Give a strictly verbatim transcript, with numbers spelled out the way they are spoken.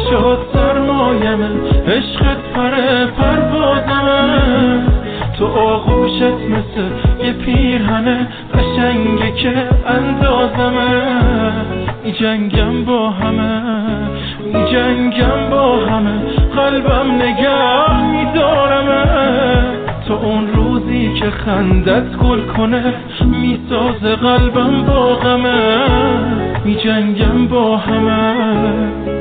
شد سرمایمه، عشقت پره پروازمه. تو آغوشت مثل یه پیرهنه قشنگه که اندازمه. می جنگم با همه، می جنگم با همه، قلبم نگه میدارمه. تو اون روزی که خندت گل کنه میسازه قلبم با غمه. می جنگم با همه.